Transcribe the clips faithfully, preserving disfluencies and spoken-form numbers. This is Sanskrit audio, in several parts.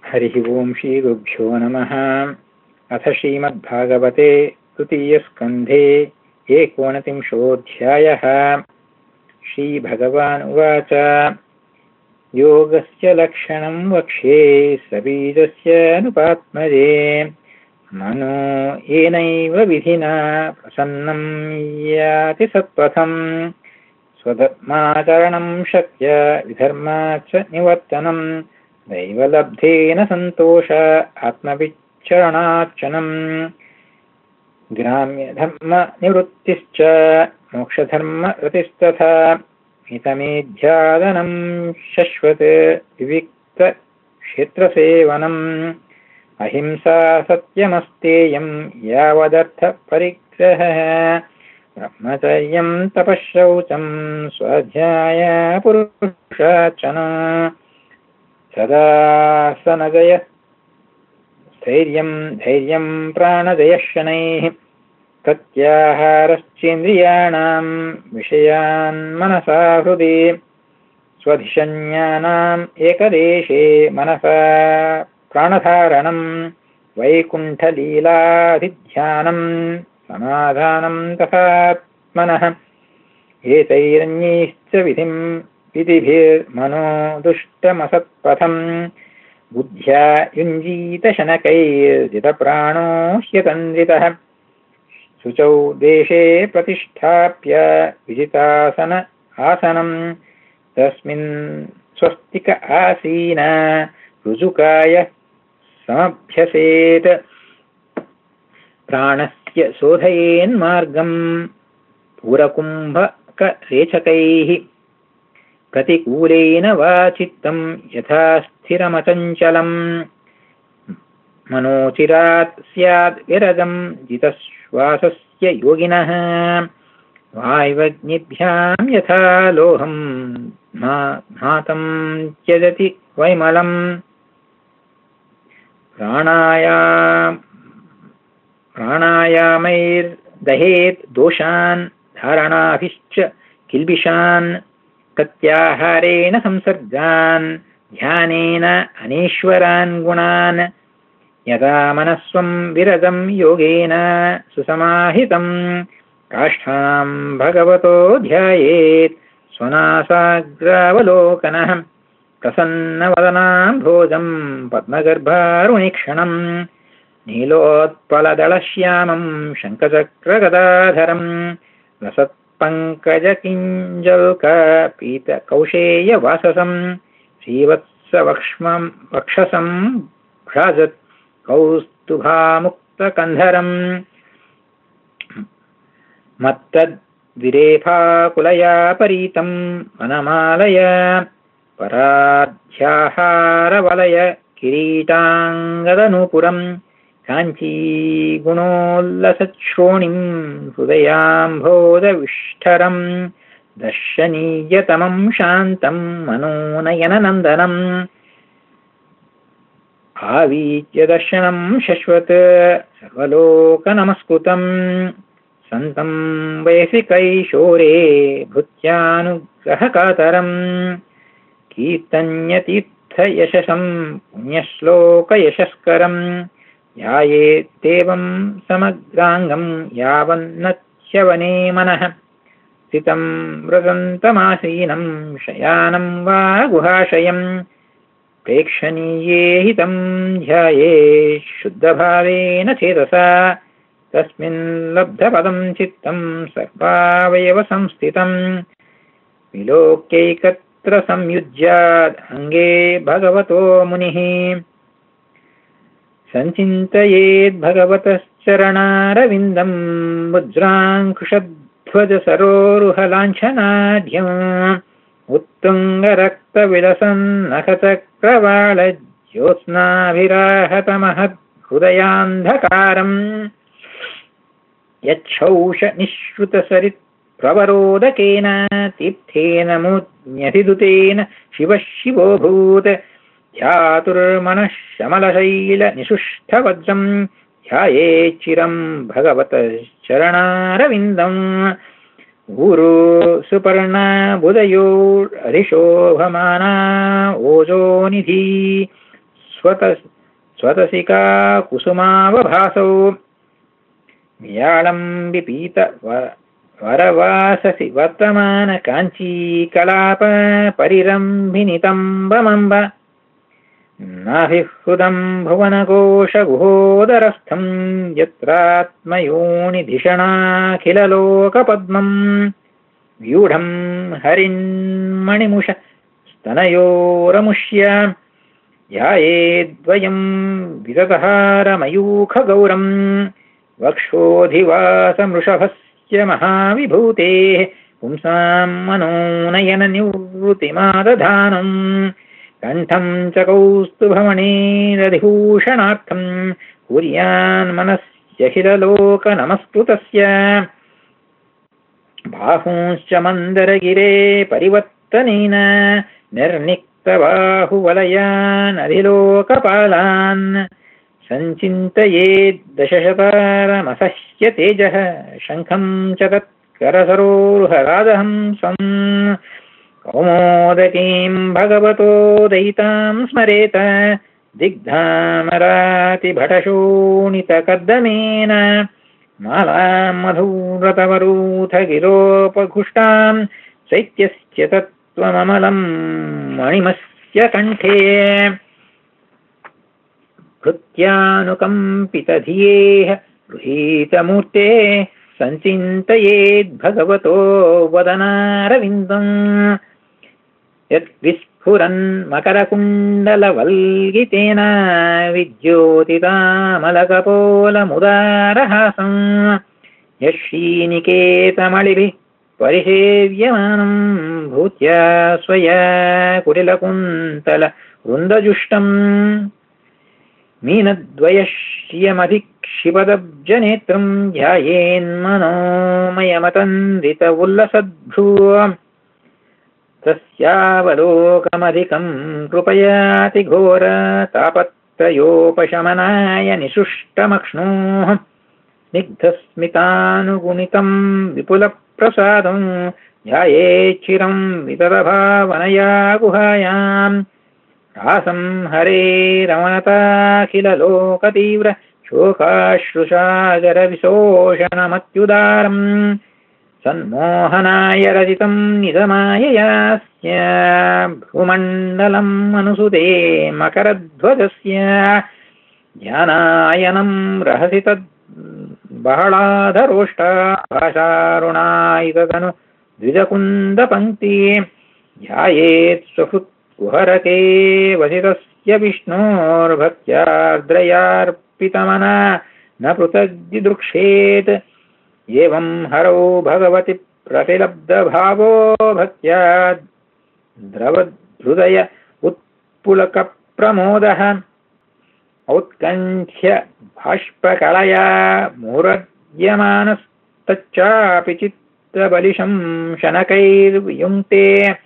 हरिः ओं श्रीगुरुभ्यो नमः। अथ श्रीमद्भागवते तृतीयस्कन्धे एकोनत्रिंशोऽध्यायः। श्रीभगवानुवाच योगस्य लक्षणं वक्ष्ये सबीजस्य अनुपात्मजे मनो येनैव विधिना प्रसन्नं याति सत्पथम् स्वधर्माचरणं शक्य विधर्माच्च निवर्तनम् दैवलब्धेन सन्तोष आत्मविचरणार्चनम् ग्राम्यधर्मनिवृत्तिश्च मोक्षधर्मरतिस्तथा हितमेध्यादनं शश्वत विविक्तक्षेत्रसेवनम् अहिंसा सत्यमस्तेयं यावदर्थपरिग्रहः ब्रह्मचर्यं तपश्शौचं स्वाध्यायपुरुषार्चना सदासनजय स्थैर्यं धैर्यं प्राणजयः शनैः प्रत्याहारश्चेन्द्रियाणां विषयान् मनसा हृदि स्वधिषण्यानाम् एकदेशे मनसा प्राणधारणं वैकुण्ठलीलाधिध्यानं समाधानं तथात्मनः एतैरन्यैश्च विधिं विधिभिर्मनो दुष्टमसत्पथं बुद्ध्या युञ्जीतशनकैर्जितप्राणो ह्यतन्द्रितः शुचौ देशे प्रतिष्ठाप्य विजितासन आसनं तस्मिन् स्वस्तिक आसीन ऋजुकाय समभ्यसेत् प्राणस्य शोधयेन्मार्गं पूरकुम्भकरेचकैः प्रतिकूलेन वा चित्तं यथा स्थिरमचञ्चलं मनोचिरात् स्याद् विरजं जितश्वासस्य योगिनः वायवग्निभ्यां यथा लोहं घातं त्यजति वैमलं प्राणायाम प्राणायामैर्दहेत् दोषान् धारणाभिश्च किल्बिषान् प्रत्याहारेण संसर्गान् ध्यानेन अनीश्वरान् गुणान् यदा मनस्वं विरजं योगेन सुसमाहितं काष्ठां भगवतो ध्यायेत् स्वनासाग्रावलोकनः प्रसन्नवदनाम्भोजं पद्मगर्भारुणीक्षणं नीलोत्पलदलश्यामं शङ्खचक्रगदाधरं लसत्पङ्कजकिञ्जल्कपीतकौशेयवाससं श्रीवत्सवक्ष्मं वक्षसं भ्राजत् कौस्तुभामुक्तकन्धरं मत्तद्विरेफाकुलया परीतं वनमालय पराध्याहारवलय किरीटाङ्गदनूपुरं काञ्चीगुणोल्लसश्रोणिं हृदयाम्भोजविष्ठरं दर्शनीयतमं शान्तं मनोनयननन्दनम् आवीच्य दर्शनं शश्वत सर्वलोकनमस्कृतं सन्तं वयसि कैशोरे भृत्यानुग्रहकातरं कीर्तन्यतीर्थयशसं पुण्यश्लोकयशस्करं ध्यायेत्येवं समग्राङ्गं यावन्नच्यवने मनः स्थितं व्रजन्तमासीनं शयानं वा गुहाशयं प्रेक्षणीये हितं ध्याये शुद्धभावेन चेतसा तस्मिन् लब्धपदं चित्तं सर्वावयवसंस्थितं विलोक्यैकत्र संयुज्यादङ्गे भगवतो मुनिः सञ्चिन्तयेद् भगवतश्चरणारविन्दं वज्राङ्कुशध्वजसरोरुहलाञ्छनाढ्यम् उत्तुङ्गरक्तविलसन्नखचक्रवालज्योत्स्नाभिराहतमहद्हृदयान्धकारम् यच्छौष निःश्रुतसरित्प्रवरोदकेन तीर्थेन मुन्यधिदुतेन शिवः शिवोऽभूत् ध्यातुर्मनः शमलशैलनिषुष्ठवज्रं ध्यायेच्चिरं भगवतश्चरणारविन्दम् ऊरो सुपर्णा बुधयोरधिशोभमाना ओजोनिधि स्वत स्वतसिका कुसुमावभासौ व्याळं विपीत वरवाससि वर्तमान काञ्ची कलाप परिरम्भिनितम्बमम्ब नाभिहृदं भुवनकोशगुहोदरस्थं यत्रात्मयोनिधिषणाखिललोकपद्मं व्यूढं हरिन्मणिमुष स्तनयोरमुष्य ध्यायेद्वयं विदधारमयूखगौरं वक्षोधिवासमृषभस्य महाविभूतेः पुंसां मनोनयननिवृत्तिमादधानं कण्ठं च कौस्तुभमणिरधिभूषणार्थं कुर्यान्मनस्यखिललोकनमस्कृतस्य बाहूंश्च मन्दरगिरे परिवर्तनेन निर्निक्तबाहुवलयान् अधिलोकपालान् सञ्चिन्तयेद्दशशतारमसह्य तेजः शङ्खं च तत्करसरोरुहराजहंसं कौमोदकीं भगवतो दयितां स्मरेत दिग्धामरातिभटशोणितकर्दमेन मालां मधुव्रतवरूथगिरोपघुष्टां शैत्यस्य तत्त्वममलं मणिमस्य कण्ठे कृत्यानुकम्पितधियेह गृहीतमूर्ते सञ्चिन्तयेद्भगवतो वदनारविन्दम् यद्विस्फुरन् मकरकुण्डलवल्गितेन विद्योतितामलकपोलमुदारहासं यश्रीनिकेतमणिभिः परिसेव्यमानं भूत्या स्वया कुटिलकुन्तल वृन्दजुष्टम् मीनद्वयश्यमधिक्षिपदब्जनेत्रं ध्यायेन्मनोमयमतन्दित उल्लसद्भ्रूः तस्यावलोकमधिकं कृपयातिघोर तापत्रयोपशमनाय निसृष्टमक्ष्णोः स्निग्धस्मितानुगुणितं विपुलप्रसादं ध्यायेच्चिरं विततभावनया गुहायाम् रासं हरे रमणताखिललोकतीव्र शोकाश्रुसागरविशोषणमत्युदारम् सन्मोहनाय रचितं निजमाययास्य भूमण्डलम् अनुसुते मकरध्वजस्य ध्यानायनं रहसि तद्बहलाधरोष्टाभाषारुणायिततनु द्विजकुन्दपङ्क्ति ध्यायेत् स्वहृत् कुहरके वसितस्य विष्णोर्भक्त्यार्द्रयार्पितमना न पृथग्दिदृक्षेत् एवं हरौ भगवति प्रतिलब्धभावो भक्त्या द्रवहृदय उत्पुलकप्रमोदः औत्कण्ठ्य बाष्पकलया मुरद्यमानस्तच्चापि चित्तबलिशं शनकैर्युङ्क्ते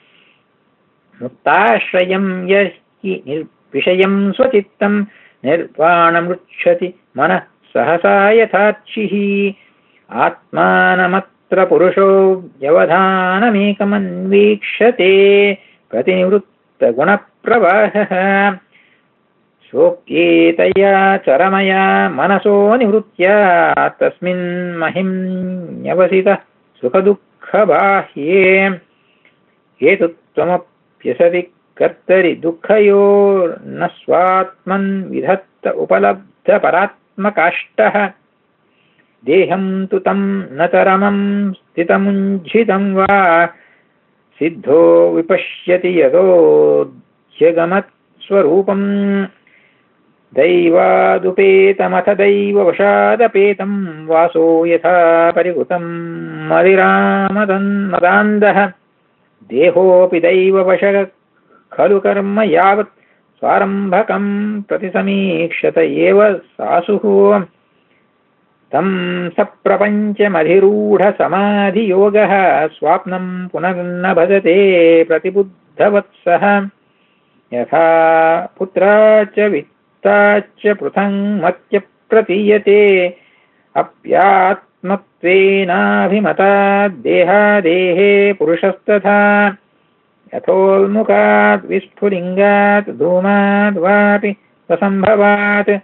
मुक्ताश्रयं यहि निर्विषयं स्वचित्तं निर्वाणमृच्छति मनः सहसा यथार्चिः आत्मानमत्र पुरुषो व्यवधानमेकमन्वीक्षते प्रतिनिवृत्तगुणप्रवाहः शोक्येतया चरमया मनसो निवृत्त्या तस्मिन् महिम्न्यवसितः सुखदुःखबाह्ये हेतुत्वमप्यसति कर्तरि दुःखयोर्न स्वात्मन् विधत्त उपलब्धपरात्मकाष्ठः देहं तु तं न तरमं स्थितमुञ्झितं वा सिद्धो विपश्यति यतोऽध्यगमत्स्वरूपम् दैवादुपेतमथ दैववशादपेतं वासो यथा परिवृतं मदिरामदन्मदान्धः देहोऽपि दैववशः खलु कर्म यावत् स्वारम्भकं प्रतिसमीक्षत एव सासुः तं सप्रपञ्चमधिरूढसमाधियोगः स्वाप्नं पुनर्न भजते प्रतिबुद्धवत्सः यथा पुत्राच्च वित्ताच्च पृथङ्मत्य प्रतीयते अप्यात्मत्वेनाभिमताद् देहादेहे पुरुषस्तथा यथोल्मुखात् विस्फुलिङ्गात् धूमाद् वापि स्वसंभवात्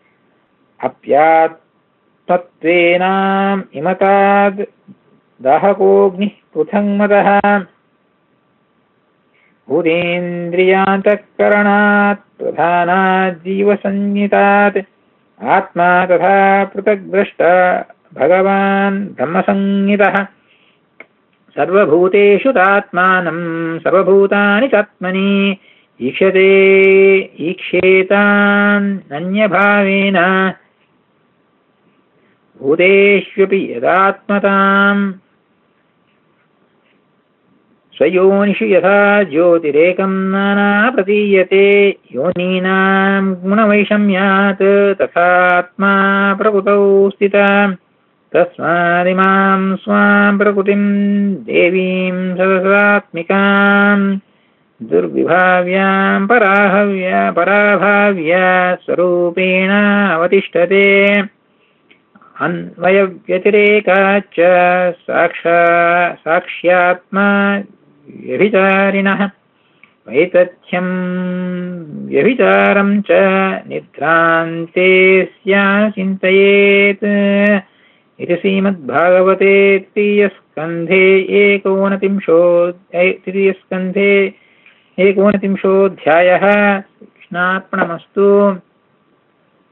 अप्यात्मत्वेनाम् इमताद् दाहकोऽग्निः पृथङ्मतः भूतेन्द्रियान्तःकरणात् प्रधानात् जीवसंज्ञितात् आत्मा तथा पृथग्द्रष्टा भगवान् ब्रह्मसंज्ञितः सर्वभूतेषु तात्मानं सर्वभूतानि चात्मनि ईक्षते ईक्षेतान्यभावेन भूतेष्वपि यदात्मताम् स्वयोनिषु यथा ज्योतिरेकं नाना प्रतीयते योनीनां गुणवैषम्यात् तथात्मा प्रकृतौ स्थिता तस्मादिमां स्वां प्रकृतिं देवीं सदसात्मिकां दुर्विभाव्यां पराहव्या पराभाव्या स्वरूपेण अवतिष्ठते अन्वयव्यतिरेकाच्च साक्षा साक्ष्यात्मा व्यभिचारिणः वैतथ्यं व्यभिचारं च निद्रान्ते स्याचिन्तयेत् इति श्रीमद्भागवते तृतीयस्कन्धे एकोनत्रिंशो तृतीयस्कन्धे एकोनत्रिंशोऽध्यायः। कृष्णार्पणमस्तु।